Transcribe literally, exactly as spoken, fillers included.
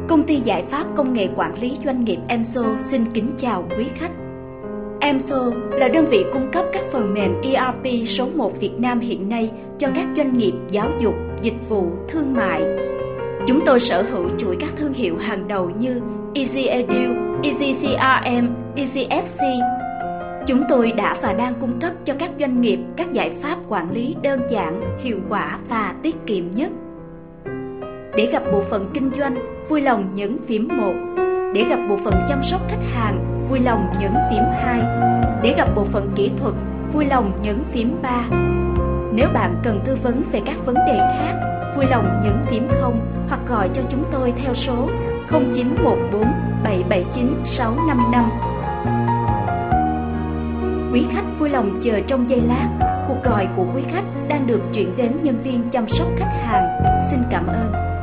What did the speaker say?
Công ty giải pháp công nghệ quản lý doanh nghiệp em ét o xin kính chào quý khách. em ét o là đơn vị cung cấp các phần mềm e rờ pê số một Việt Nam hiện nay cho các doanh nghiệp giáo dục, dịch vụ, thương mại. Chúng tôi sở hữu chuỗi các thương hiệu hàng đầu như EasyEdu, EasyCRM, EasyFC. Chúng tôi đã và đang cung cấp cho các doanh nghiệp các giải pháp quản lý đơn giản, hiệu quả và tiết kiệm nhất. Để gặp bộ phận kinh doanh, vui lòng nhấn phím một. Để gặp bộ phận chăm sóc khách hàng, vui lòng nhấn phím hai. Để gặp bộ phận kỹ thuật, vui lòng nhấn phím ba. Nếu bạn cần tư vấn về các vấn đề khác, vui lòng nhấn phím không hoặc gọi cho chúng tôi theo số không chín một bốn bảy bảy chín sáu năm năm. Quý khách vui lòng chờ trong giây lát. Cuộc gọi của quý khách đang được chuyển đến nhân viên chăm sóc khách hàng. Xin cảm ơn.